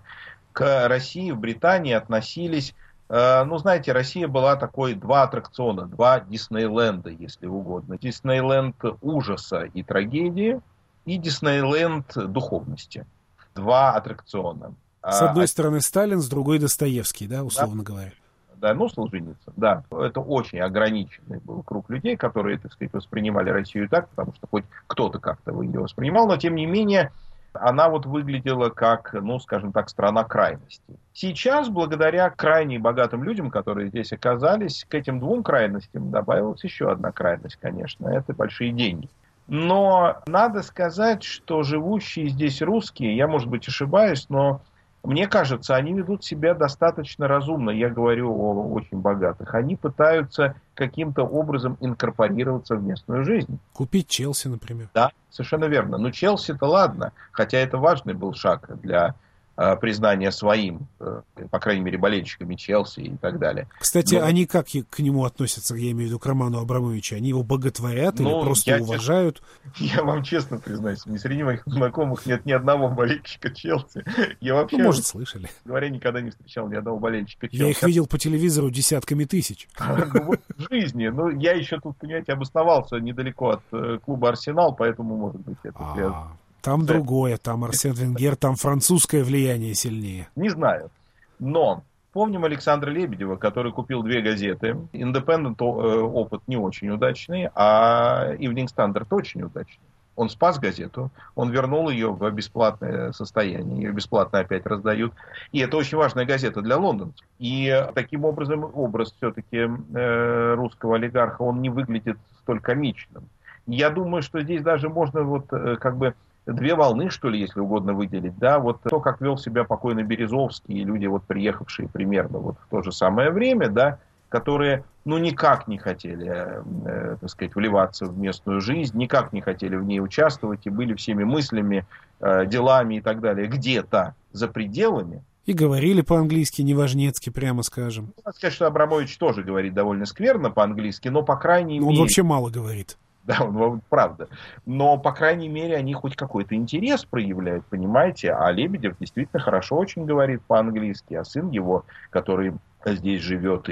к России в Британии относились, знаете, Россия была такой два аттракциона, два Диснейленда, если угодно. Диснейленд ужаса и трагедии и Диснейленд духовности. Два аттракциона. С одной стороны Сталин, с другой Достоевский, да, условно говоря. Да, Солженицын, да. Это очень ограниченный был круг людей, которые, так сказать, воспринимали Россию так, потому что хоть кто-то как-то ее воспринимал, но тем не менее она выглядела как, скажем так, страна крайностей. Сейчас, благодаря крайне богатым людям, которые здесь оказались, к этим двум крайностям добавилась еще одна крайность, конечно, это большие деньги. Но надо сказать, что живущие здесь русские, я, может быть, ошибаюсь, но мне кажется, они ведут себя достаточно разумно. Я говорю о очень богатых. Они пытаются каким-то образом инкорпорироваться в местную жизнь. Купить Челси, например. Да, совершенно верно. Но Челси-то ладно, хотя это важный был шаг для признания своим, по крайней мере, болельщиками Челси и так далее. Кстати, они как к нему относятся, я имею в виду к Роману Абрамовичу? Они его боготворят или просто уважают? Я вам честно признаюсь, среди моих знакомых нет ни одного болельщика Челси. Я вообще, может, слышали. Говоря, никогда не встречал ни одного болельщика Челси. Я их видел по телевизору десятками тысяч. В жизни. Но я еще тут, понимаете, обосновался недалеко от клуба «Арсенал», поэтому, может быть, это связано. Там другое, там Арсен Венгер, там французское влияние сильнее. Не знаю. Но помним Александра Лебедева, который купил 2 газеты. Independent опыт не очень удачный, а Evening Standard очень удачный. Он спас газету, он вернул ее в бесплатное состояние, ее бесплатно опять раздают. И это очень важная газета для лондонцев. И таким образом образ все-таки русского олигарха, он не выглядит столь комичным. Я думаю, что здесь даже можно вот как бы 2 волны, что ли, если угодно выделить, да, вот то, как вел себя покойный Березовский и люди, вот приехавшие примерно вот в то же самое время, да, которые, ну, никак не хотели, так сказать, вливаться в местную жизнь, никак не хотели в ней участвовать и были всеми мыслями, делами и так далее где-то за пределами. И говорили по-английски, неважнецки, прямо скажем. Надо сказать, что Абрамович тоже говорит довольно скверно по-английски, но, по крайней мере... Он вообще мало говорит. Да, правда. Но, по крайней мере, они хоть какой-то интерес проявляют, понимаете? А Лебедев действительно хорошо очень говорит по-английски. А сын его, который здесь живет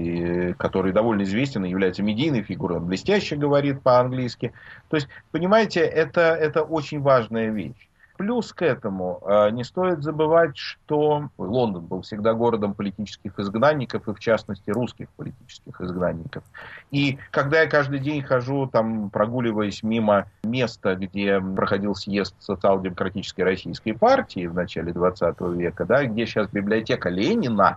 и который довольно известен и является медийной фигурой, он блестяще говорит по-английски. То есть, понимаете, это очень важная вещь. Плюс к этому не стоит забывать, что Лондон был всегда городом политических изгнанников, и в частности русских политических изгнанников. И когда я каждый день хожу, там, прогуливаясь мимо места, где проходил съезд социал-демократической российской партии в начале 20 века, да, где сейчас библиотека Ленина,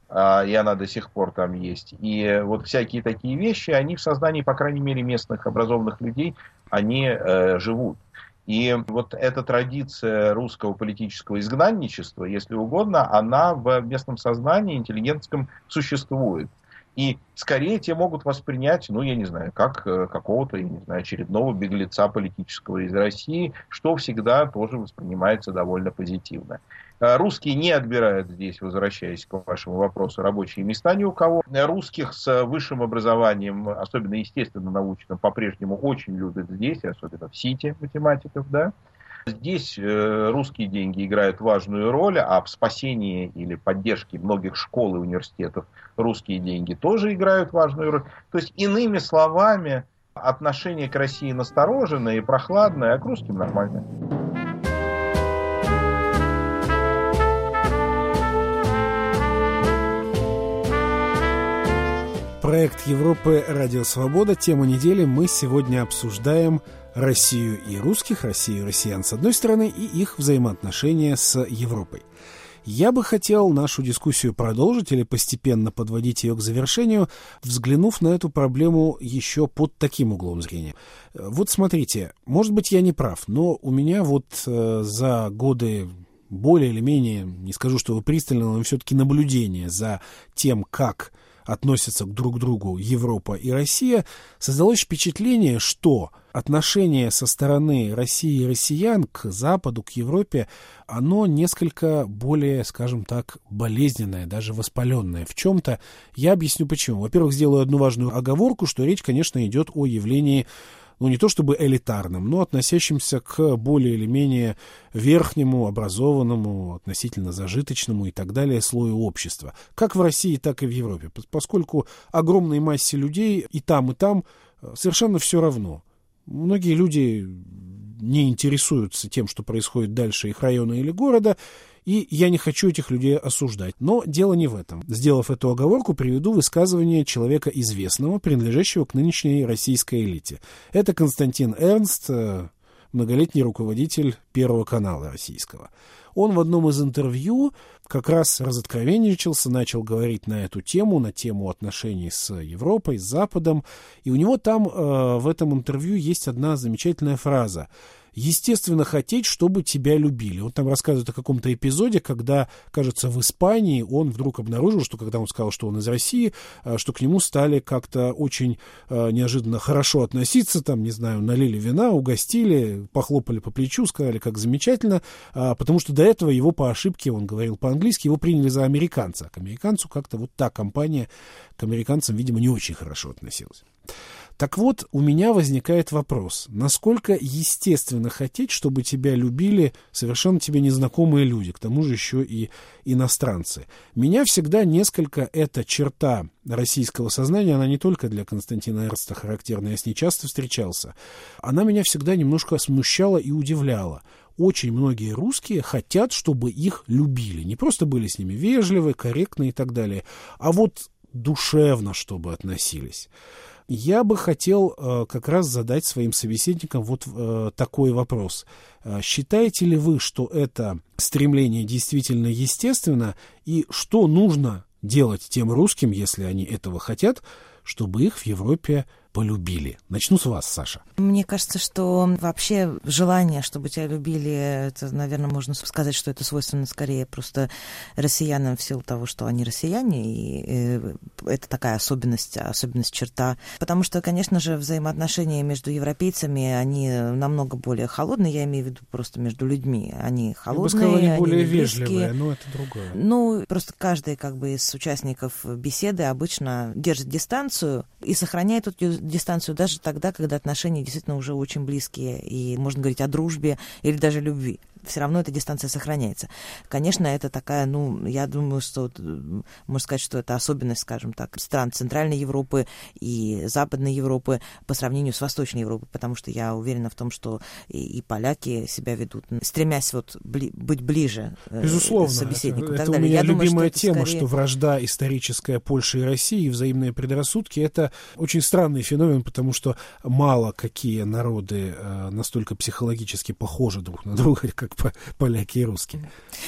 и она до сих пор там есть. И вот всякие такие вещи, они в сознании, по крайней мере, местных образованных людей, они живут. И вот эта традиция русского политического изгнанничества, если угодно, она в местном сознании интеллигентском существует. И скорее те могут воспринять, ну, я не знаю, как какого-то, я не знаю, очередного беглеца политического из России, что всегда тоже воспринимается довольно позитивно. Русские не отбирают здесь, возвращаясь к вашему вопросу, рабочие места ни у кого. Русских с высшим образованием, особенно естественно-научным, по-прежнему очень любят здесь, особенно в Сити математиков, да. Здесь русские деньги играют важную роль, а в спасении или поддержке многих школ и университетов русские деньги тоже играют важную роль. То есть, иными словами, отношение к России настороженное и прохладное, а к русским нормальное. Проект Европы «Радио Свобода». Тема недели. Мы сегодня обсуждаем Россию и русских, Россию и россиян с одной стороны, и их взаимоотношения с Европой. Я бы хотел нашу дискуссию продолжить или постепенно подводить ее к завершению, взглянув на эту проблему еще под таким углом зрения. Вот смотрите, может быть, я не прав, но у меня вот за годы более или менее, не скажу, что пристального, но все-таки наблюдение за тем, как относятся друг к другу Европа и Россия, создалось впечатление, что отношение со стороны России и россиян к Западу, к Европе, оно несколько более, скажем так, болезненное, даже воспаленное в чем-то. Я объясню почему. Во-первых, сделаю одну важную оговорку, что речь, конечно, идет о явлении, ну, не то чтобы элитарным, но относящимся к более или менее верхнему, образованному, относительно зажиточному и так далее слою общества. Как в России, так и в Европе. Поскольку огромной массе людей и там совершенно все равно. Многие люди не интересуются тем, что происходит дальше их района или города, и я не хочу этих людей осуждать. Но дело не в этом. Сделав эту оговорку, приведу высказывание человека известного, принадлежащего к нынешней российской элите. Это Константин Эрнст, многолетний руководитель Первого канала российского. Он в одном из интервью как раз разоткровенничался, начал говорить на эту тему, на тему отношений с Европой, с Западом. И у него там в этом интервью есть одна замечательная фраза. естественно хотеть, чтобы тебя любили. Он там рассказывает о каком-то эпизоде, когда, кажется, в Испании он вдруг обнаружил, что когда он сказал, что он из России, что к нему стали как-то очень неожиданно хорошо относиться, там, не знаю, налили вина, угостили, похлопали по плечу, сказали, как замечательно, потому что до этого его по ошибке, он говорил по-английски, его приняли за американца. А к американцу как-то вот та компания к американцам, видимо, не очень хорошо относилась. Так вот, у меня возникает вопрос, насколько естественно хотеть, чтобы тебя любили совершенно тебе незнакомые люди, к тому же еще и иностранцы. Меня всегда несколько эта черта российского сознания, она не только для Константина Эрнста характерна, я с ней часто встречался, она меня всегда немножко смущала и удивляла. Очень многие русские хотят, чтобы их любили, не просто были с ними вежливы, корректны и так далее, а вот душевно, чтобы относились. Я бы хотел как раз задать своим собеседникам вот такой вопрос. Считаете ли вы, что это стремление действительно естественно, и что нужно делать тем русским, если они этого хотят, чтобы их в Европе полюбили? Начну с вас, Саша. Мне кажется, что вообще желание, чтобы тебя любили, это, наверное, можно сказать, что это свойственно скорее просто россиянам в силу того, что они россияне, и это такая особенность черта. Потому что, конечно же, взаимоотношения между европейцами, они намного более холодные, я имею в виду просто между людьми. Они холодные, я бы сказала, они более близкие. Вежливые, но это другое. Ну, просто каждый из участников беседы обычно держит дистанцию и сохраняет эту дистанцию даже тогда, когда отношения действительно уже очень близкие, и можно говорить о дружбе или даже любви. Все равно эта дистанция сохраняется. Конечно, это такая, я думаю, что можно сказать, что это особенность, скажем так, стран Центральной Европы и Западной Европы по сравнению с Восточной Европой, потому что я уверена в том, что и поляки себя ведут, стремясь быть ближе собеседнику. Это у меня любимая тема, что вражда историческая Польши и России, взаимные предрассудки, это очень странный феномен, потому что мало какие народы настолько психологически похожи друг на друга, как поляки и русские.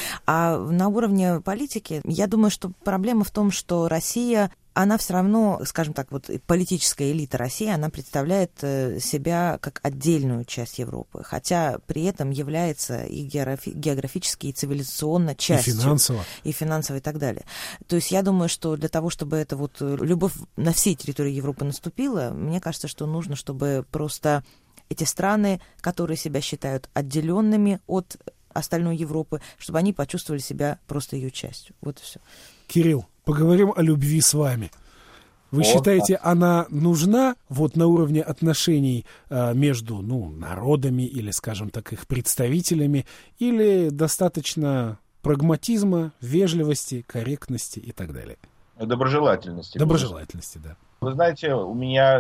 А на уровне политики, я думаю, что проблема в том, что Россия, она все равно, скажем так, вот политическая элита России, она представляет себя как отдельную часть Европы, хотя при этом является и географически, и цивилизационно частью. И финансово, и так далее. То есть я думаю, что для того, чтобы эта вот любовь на всей территории Европы наступила, мне кажется, что нужно, чтобы просто эти страны, которые себя считают отделенными от остальной Европы, чтобы они почувствовали себя просто ее частью. Вот и все. Кирилл, поговорим о любви с вами. Вы считаете, она нужна вот на уровне отношений между народами или, скажем так, их представителями, или достаточно прагматизма, вежливости, корректности и так далее? Доброжелательности. Доброжелательности, да. Вы знаете, у меня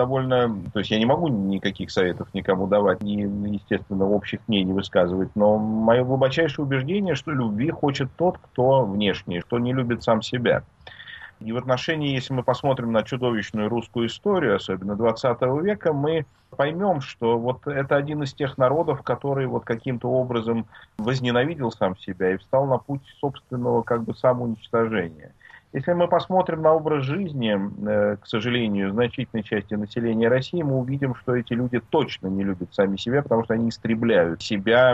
то есть я не могу никаких советов никому давать, естественно, общих мнений высказывать, но мое глубочайшее убеждение, что любви хочет тот, кто внешний, кто не любит сам себя. И в отношении, если мы посмотрим на чудовищную русскую историю, особенно 20 века, мы поймем, что вот это один из тех народов, который вот каким-то образом возненавидел сам себя и встал на путь собственного самоуничтожения. Если мы посмотрим на образ жизни, к сожалению, значительной части населения России, мы увидим, что эти люди точно не любят сами себя, потому что они истребляют себя,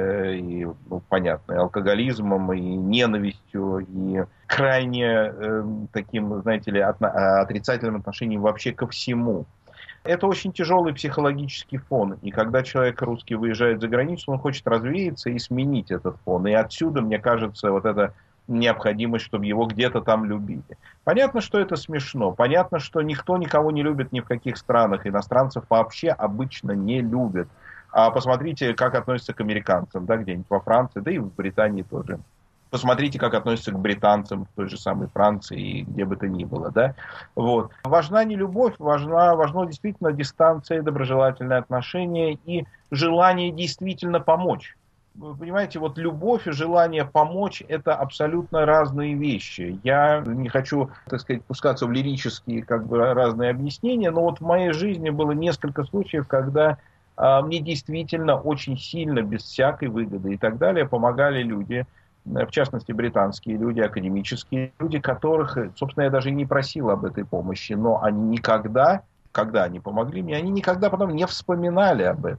и, понятно, и алкоголизмом, и ненавистью, и крайне таким, знаете ли, отрицательным отношением вообще ко всему. Это очень тяжелый психологический фон. И когда человек русский выезжает за границу, он хочет развеяться и сменить этот фон. И отсюда, мне кажется, вот это необходимость, чтобы его где-то там любили. Понятно, что это смешно. Понятно, что никто никого не любит ни в каких странах. Иностранцев вообще обычно не любят. А посмотрите, как относятся к американцам, да, где-нибудь во Франции, да и в Британии тоже. Посмотрите, как относятся к британцам в той же самой Франции и где бы то ни было. Да? Вот. Важна не любовь, важно действительно дистанция, доброжелательное отношение и желание действительно помочь. Вы понимаете, вот любовь и желание помочь – это абсолютно разные вещи. Я не хочу, так сказать, пускаться в лирические разные объяснения, но вот в моей жизни было несколько случаев, когда мне действительно очень сильно, без всякой выгоды и так далее, помогали люди, в частности, британские люди, академические люди, которых, собственно, я даже и не просил об этой помощи, но они никогда, когда они помогли мне, они никогда потом не вспоминали об этом.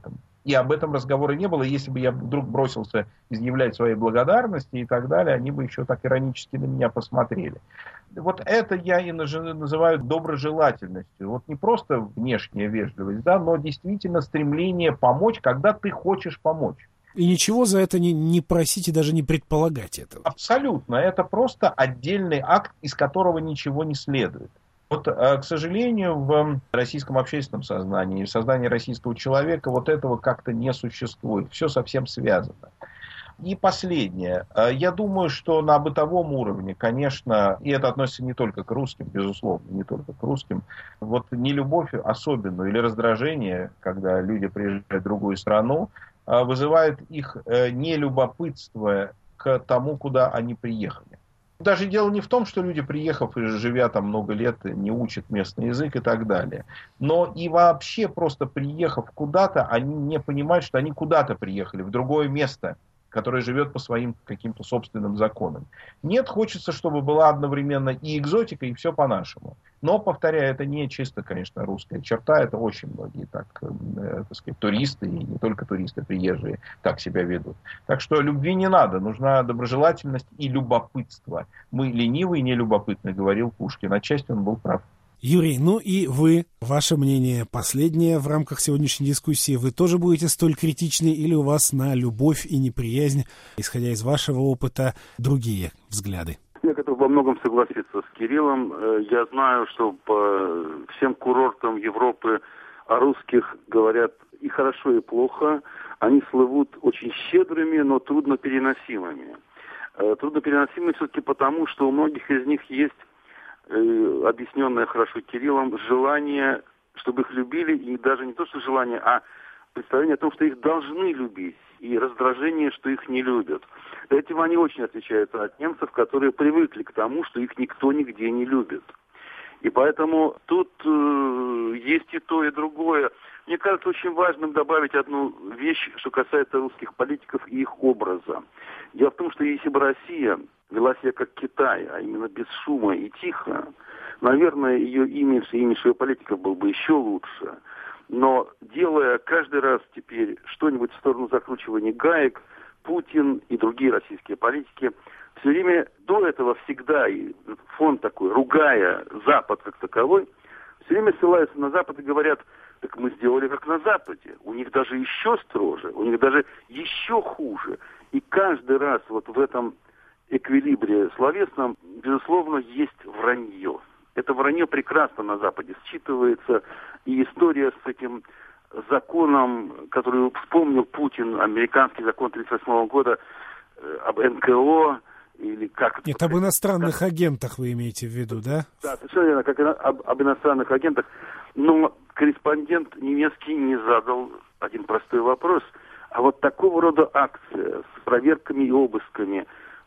И об этом разговора не было. Если бы я вдруг бросился изъявлять свои благодарности и так далее, они бы еще так иронически на меня посмотрели. Вот это я и называю доброжелательностью. Вот не просто внешняя вежливость, да, но действительно стремление помочь, когда ты хочешь помочь. И ничего за это не просить и даже не предполагать этого. Абсолютно. Это просто отдельный акт, из которого ничего не следует. Вот, к сожалению, в российском общественном сознании, в сознании российского человека вот этого как-то не существует. Все совсем связано. И последнее. Я думаю, что на бытовом уровне, конечно, и это относится не только к русским, безусловно, не только к русским, вот нелюбовь особенную или раздражение, когда люди приезжают в другую страну, вызывает их нелюбопытство к тому, куда они приехали. Даже дело не в том, что люди, приехав и живя там много лет, не учат местный язык и так далее. Но и вообще просто приехав куда-то, они не понимают, что они куда-то приехали, в другое место, которое живет по своим каким-то собственным законам. Нет, хочется, чтобы была одновременно и экзотика, и все по-нашему. Но, повторяю, это не чисто, конечно, русская черта. Это очень многие так сказать, туристы, и не только туристы, приезжие, так себя ведут. Так что любви не надо. Нужна доброжелательность и любопытство. Мы ленивы и нелюбопытны, говорил Пушкин. Отчасти он был прав. Юрий, ну и вы, ваше мнение последнее в рамках сегодняшней дискуссии. Вы тоже будете столь критичны или у вас на любовь и неприязнь, исходя из вашего опыта, другие взгляды? Я готов во многом согласиться с Кириллом. Я знаю, что по всем курортам Европы о русских говорят и хорошо, и плохо. Они слывут очень щедрыми, но труднопереносимыми. Труднопереносимыми все-таки потому, что у многих из них есть объясненное хорошо Кириллом, желание, чтобы их любили, и даже не то, что желание, а представление о том, что их должны любить, и раздражение, что их не любят. Этим они очень отличаются от немцев, которые привыкли к тому, что их никто нигде не любит. И поэтому тут есть и то, и другое. Мне кажется, очень важным добавить одну вещь, что касается русских политиков и их образа. Дело в том, что если бы Россия вела себя как Китай, а именно без шума и тихо, наверное, ее имидж и имидж ее политиков был бы еще лучше. Но делая каждый раз теперь что-нибудь в сторону закручивания гаек, Путин и другие российские политики все время до этого всегда, и фон такой, ругая Запад как таковой, все время ссылаются на Запад и говорят: так мы сделали как на Западе. У них даже еще строже, у них даже еще хуже. И каждый раз вот в этом эквилибре словесном, безусловно, есть вранье. Это вранье прекрасно на Западе считывается. И история с этим законом, который вспомнил Путин, американский закон 1938 года об НКО, или как... Нет, об иностранных агентах вы имеете в виду, да? Да, совершенно верно, как об иностранных агентах. Но корреспондент немецкий не задал один простой вопрос. А вот такого рода акция с проверками и обысками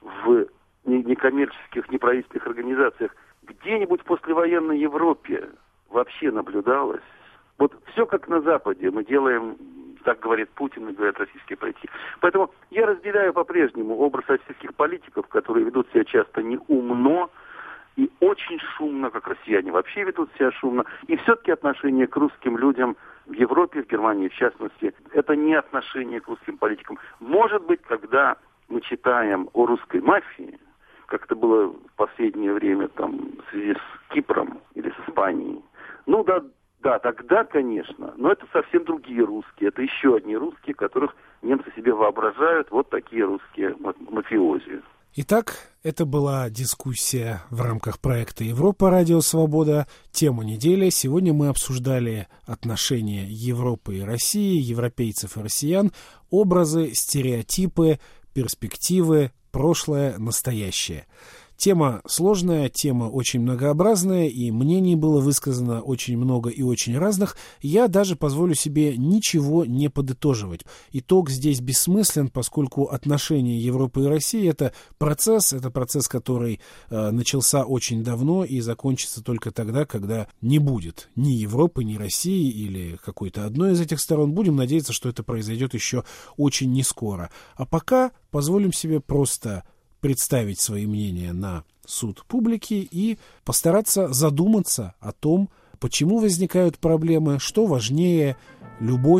в некоммерческих, неправительственных организациях где-нибудь в послевоенной Европе вообще наблюдалось? Вот все как на Западе мы делаем, так говорит Путин и говорят российские политики. Поэтому я разделяю по-прежнему образ российских политиков, которые ведут себя часто неумно и очень шумно, как россияне вообще ведут себя шумно. И все-таки отношение к русским людям в Европе, в Германии в частности, это не отношение к русским политикам. Может быть, когда мы читаем о русской мафии, как это было в последнее время там, в связи с Кипром или с Испанией, ну да, тогда, конечно, но это совсем другие русские, это еще одни русские, которых немцы себе воображают, вот такие русские мафиози. Итак, это была дискуссия в рамках проекта «Европа. Радио Свобода». Тема недели. Сегодня мы обсуждали отношения Европы и России, европейцев и россиян, образы, стереотипы, перспективы, прошлое, настоящее. Тема сложная, тема очень многообразная, и мнений было высказано очень много и очень разных. Я даже позволю себе ничего не подытоживать. Итог здесь бессмыслен, поскольку отношения Европы и России — это процесс, который начался очень давно и закончится только тогда, когда не будет ни Европы, ни России или какой-то одной из этих сторон. Будем надеяться, что это произойдет еще очень нескоро. А пока позволим себе просто представить свои мнения на суд публики и постараться задуматься о том, почему возникают проблемы, что важнее — любовь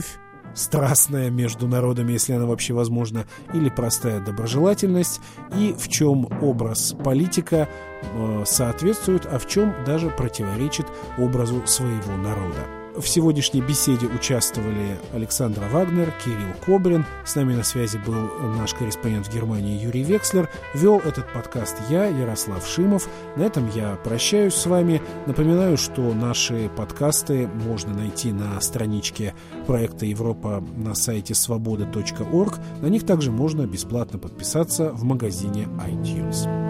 страстная между народами, если она вообще возможна, или простая доброжелательность, и в чем образ политика соответствует, а в чем даже противоречит образу своего народа. В сегодняшней беседе участвовали Александра Вагнер, Кирилл Кобрин. С нами на связи был наш корреспондент в Германии Юрий Векслер. Вел этот подкаст я, Ярослав Шимов. На этом я прощаюсь с вами. Напоминаю, что наши подкасты можно найти на страничке проекта Европа на сайте svoboda.org. На них также можно бесплатно подписаться в магазине iTunes.